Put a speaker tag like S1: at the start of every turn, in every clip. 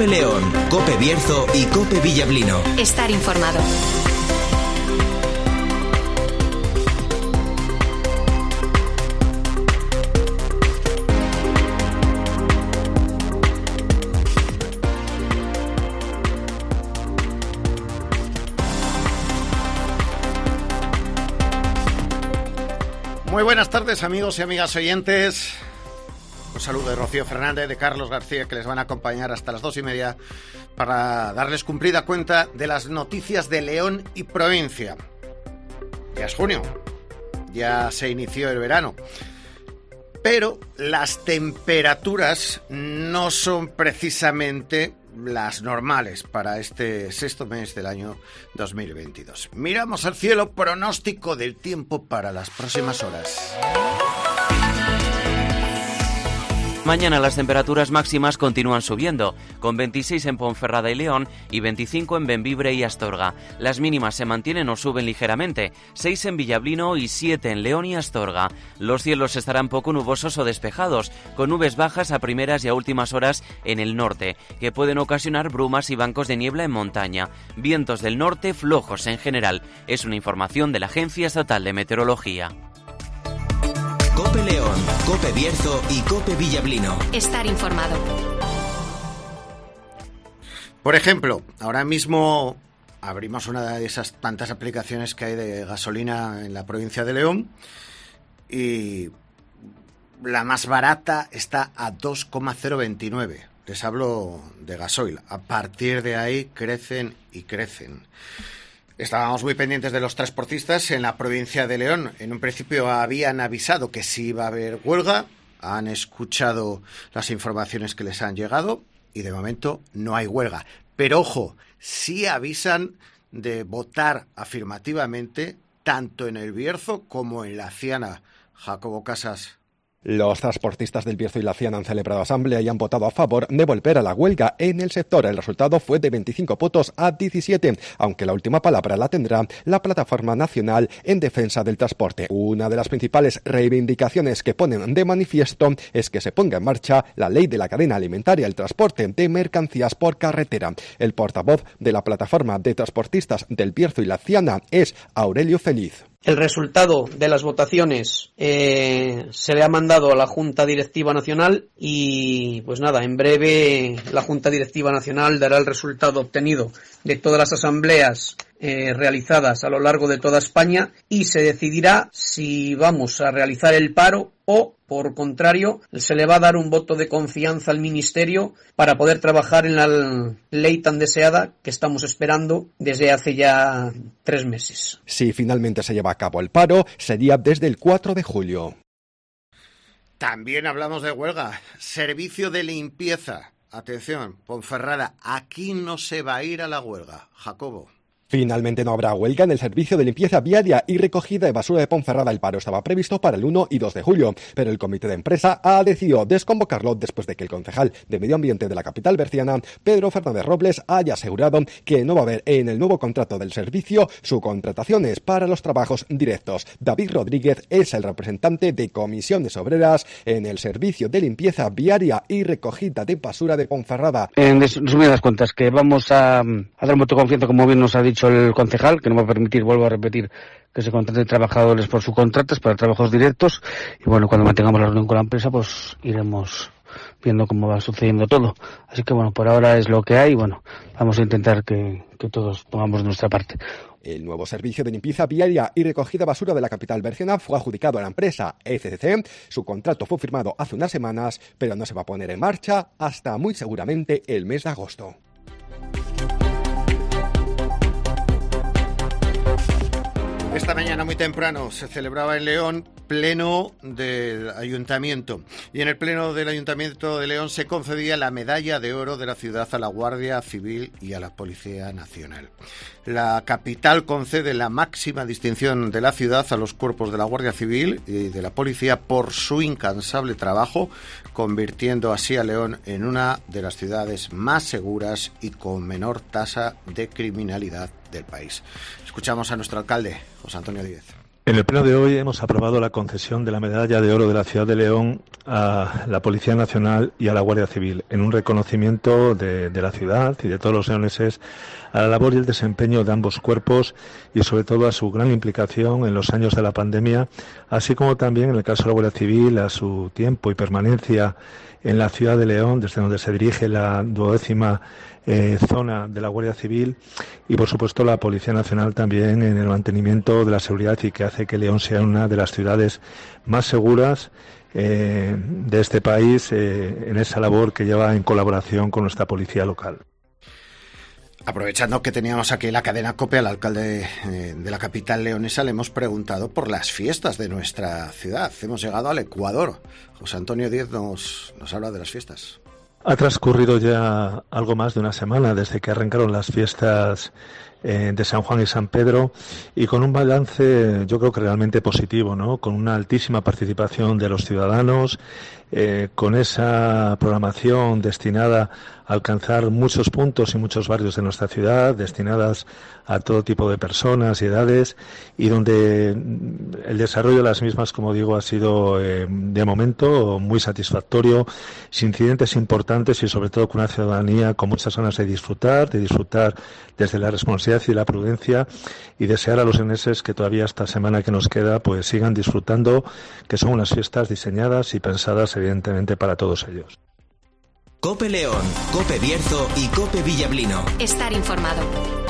S1: COPE León, COPE Bierzo y COPE Villablino.
S2: Estar informado.
S3: Muy buenas tardes, amigos y amigas oyentes. Un saludo de Rocío Fernández, de Carlos García, que les van a acompañar hasta las 2:30 para darles cumplida cuenta de las noticias de León y provincia. Ya es junio, ya se inició el verano, pero las temperaturas no son precisamente las normales para este sexto mes del año 2022. Miramos al cielo, pronóstico del tiempo para las próximas horas.
S4: Mañana las temperaturas máximas continúan subiendo, con 26 en Ponferrada y León y 25 en Bembibre y Astorga. Las mínimas se mantienen o suben ligeramente, 6 en Villablino y 7 en León y Astorga. Los cielos estarán poco nubosos o despejados, con nubes bajas a primeras y a últimas horas en el norte, que pueden ocasionar brumas y bancos de niebla en montaña. Vientos del norte flojos en general. Es una información de la Agencia Estatal de Meteorología.
S1: COPE León, COPE Bierzo y COPE Villablino.
S2: Estar informado.
S3: Por ejemplo, ahora mismo abrimos una de esas tantas aplicaciones que hay de gasolina en la provincia de León y la más barata está a 2,029. Les hablo de gasoil. A partir de ahí crecen y crecen. Estábamos muy pendientes de los transportistas en la provincia de León. En un principio habían avisado que sí iba a haber huelga. Han escuchado las informaciones que les han llegado y de momento no hay huelga. Pero ojo, sí avisan de votar afirmativamente tanto en el Bierzo como en la Ciana. Jacobo Casas.
S5: Los transportistas del Bierzo y la Ciana han celebrado asamblea y han votado a favor de volver a la huelga en el sector. El resultado fue de 25 votos a 17, aunque la última palabra la tendrá la Plataforma Nacional en Defensa del Transporte. Una de las principales reivindicaciones que ponen de manifiesto es que se ponga en marcha la ley de la cadena alimentaria, el transporte de mercancías por carretera. El portavoz de la Plataforma de Transportistas del Bierzo y la Ciana es Aurelio Feliz.
S6: El resultado de las votaciones se le ha mandado a la Junta Directiva Nacional y pues nada, en breve la Junta Directiva Nacional dará el resultado obtenido de todas las asambleas realizadas a lo largo de toda España y se decidirá si vamos a realizar el paro o, por contrario, se le va a dar un voto de confianza al Ministerio para poder trabajar en la ley tan deseada que estamos esperando desde hace ya 3 meses.
S5: Si finalmente se lleva a cabo el paro, sería desde el 4 de julio.
S3: También hablamos de huelga. Servicio de limpieza. Atención, Ponferrada, aquí no se va a ir a la huelga. Jacobo.
S5: Finalmente no habrá huelga en el servicio de limpieza viaria y recogida de basura de Ponferrada. El paro estaba previsto para el 1 y 2 de julio, pero el comité de empresa ha decidido desconvocarlo después de que el concejal de Medio Ambiente de la capital berciana, Pedro Fernández Robles, haya asegurado que no va a haber en el nuevo contrato del servicio subcontrataciones para los trabajos directos. David Rodríguez es el representante de Comisiones Obreras en el servicio de limpieza viaria y recogida de basura de Ponferrada.
S7: En resumidas cuentas, que vamos a dar un voto de confianza, como bien nos ha dicho el concejal, que no va a permitir, vuelvo a repetir, que se contraten trabajadores por subcontratas para trabajos directos y bueno, cuando mantengamos la reunión con la empresa pues iremos viendo cómo va sucediendo todo. Así que bueno, por ahora es lo que hay y bueno, vamos a intentar que todos pongamos nuestra parte.
S5: El nuevo servicio de limpieza viaria y recogida de basura de la capital berciana fue adjudicado a la empresa ECCC. Su contrato fue firmado hace unas semanas, pero no se va a poner en marcha hasta muy seguramente el mes de agosto.
S3: Esta mañana muy temprano se celebraba en León pleno del Ayuntamiento y en el pleno del Ayuntamiento de León se concedía la medalla de oro de la ciudad a la Guardia Civil y a la Policía Nacional. La capital concede la máxima distinción de la ciudad a los cuerpos de la Guardia Civil y de la Policía por su incansable trabajo, convirtiendo así a León en una de las ciudades más seguras y con menor tasa de criminalidad del país. Escuchamos a nuestro alcalde, José Antonio Díez.
S8: En el pleno de hoy hemos aprobado la concesión de la Medalla de Oro de la Ciudad de León a la Policía Nacional y a la Guardia Civil, en un reconocimiento de la ciudad y de todos los leoneses a la labor y el desempeño de ambos cuerpos y sobre todo a su gran implicación en los años de la pandemia, así como también en el caso de la Guardia Civil a su tiempo y permanencia en la Ciudad de León, desde donde se dirige la 12ª zona de la Guardia Civil, y por supuesto la Policía Nacional también en el mantenimiento de la seguridad y que hace que León sea una de las ciudades más seguras de este país en esa labor que lleva en colaboración con nuestra policía local.
S3: Aprovechando que teníamos aquí la cadena COPE, al alcalde de la capital leonesa le hemos preguntado por las fiestas de nuestra ciudad. Hemos llegado al Ecuador. José Antonio Díez nos habla de las fiestas.
S8: Ha transcurrido ya algo más de una semana desde que arrancaron las fiestas de San Juan y San Pedro, y con un balance yo creo que realmente positivo, ¿no? Con una altísima participación de los ciudadanos, con esa programación destinada a alcanzar muchos puntos y muchos barrios de nuestra ciudad, destinadas a todo tipo de personas y edades, y donde el desarrollo de las mismas, como digo, ha sido de momento muy satisfactorio, sin incidentes importantes y sobre todo con una ciudadanía con muchas ganas de disfrutar desde la responsabilidad y la prudencia, y desear a los leoneses que todavía esta semana que nos queda pues sigan disfrutando, que son unas fiestas diseñadas y pensadas evidentemente para todos ellos.
S1: COPE León, COPE Bierzo y COPE Villablino.
S2: Estar informado.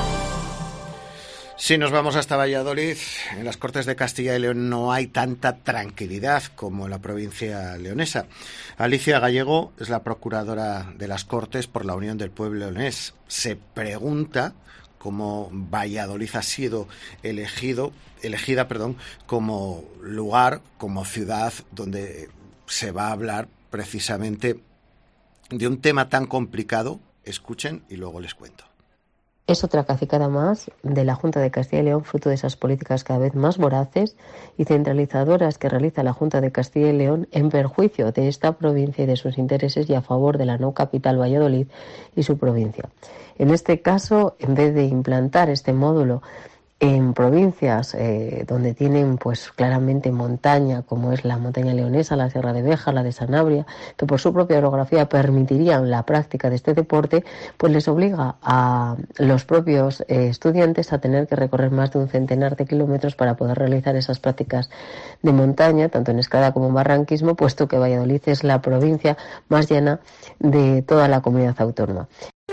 S3: Si nos vamos hasta Valladolid, en las Cortes de Castilla y León no hay tanta tranquilidad como en la provincia leonesa. Alicia Gallego es la procuradora de las Cortes por la Unión del Pueblo Leonés. Se pregunta cómo Valladolid ha sido elegida como lugar, como ciudad donde se va a hablar precisamente de un tema tan complicado. Escuchen y luego les cuento.
S9: Es otra cacicada más de la Junta de Castilla y León, fruto de esas políticas cada vez más voraces y centralizadoras que realiza la Junta de Castilla y León en perjuicio de esta provincia y de sus intereses y a favor de la no capital Valladolid y su provincia. En este caso, en vez de implantar este módulo en provincias donde tienen pues claramente montaña, como es la montaña leonesa, la Sierra de Béjar, la de Sanabria, que por su propia orografía permitirían la práctica de este deporte, pues les obliga a los propios estudiantes a tener que recorrer más de un centenar de kilómetros para poder realizar esas prácticas de montaña, tanto en escalada como en barranquismo, puesto que Valladolid es la provincia más llana de toda la comunidad autónoma.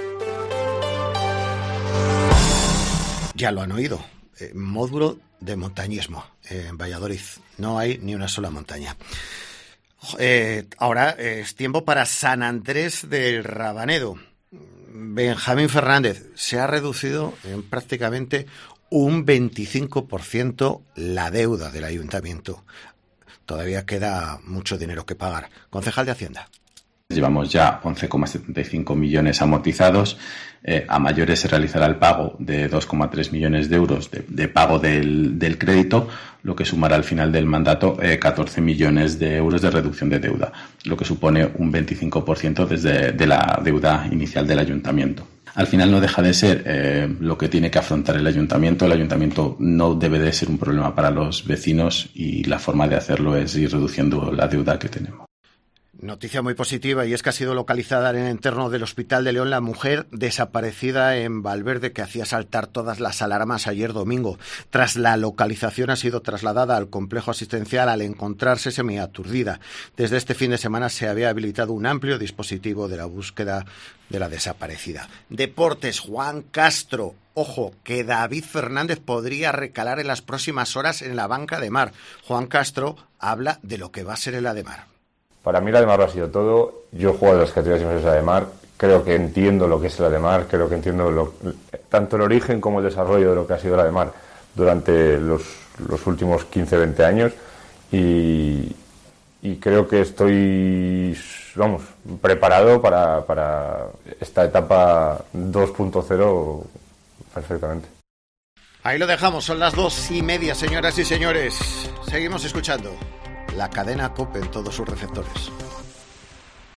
S3: Ya lo han oído. Módulo de montañismo en Valladolid. No hay ni una sola montaña. Ahora es tiempo para San Andrés del Rabanedo. Benjamín Fernández, se ha reducido en prácticamente un 25% la deuda del ayuntamiento. Todavía queda mucho dinero que pagar. Concejal de Hacienda.
S10: Llevamos ya 11,75 millones amortizados. A mayores se realizará el pago de 2,3 millones de euros de pago del crédito, lo que sumará al final del mandato 14 millones de euros de reducción de deuda, lo que supone un 25% de la deuda inicial del ayuntamiento. Al final no deja de ser lo que tiene que afrontar el ayuntamiento. El ayuntamiento no debe de ser un problema para los vecinos y la forma de hacerlo es ir reduciendo la deuda que tenemos.
S3: Noticia muy positiva, y es que ha sido localizada en el entorno del Hospital de León la mujer desaparecida en Valverde que hacía saltar todas las alarmas ayer domingo. Tras la localización ha sido trasladada al complejo asistencial al encontrarse semiaturdida. Desde este fin de semana se había habilitado un amplio dispositivo de la búsqueda de la desaparecida. Deportes, Juan Castro. Ojo, que David Fernández podría recalar en las próximas horas en la banca de Mar. Juan Castro habla de lo que va a ser el Ademar.
S11: Para mí el Ademar lo ha sido todo. Yo juego en las categorías inferiores del Ademar. Creo que entiendo lo que es el Ademar. Creo que entiendo tanto el origen como el desarrollo de lo que ha sido el Ademar durante los últimos 15-20 años. Y creo que estoy, preparado para esta etapa 2.0 perfectamente.
S3: Ahí lo dejamos. Son las 2:30, señoras y señores. Seguimos escuchando la cadena COPE en todos sus receptores.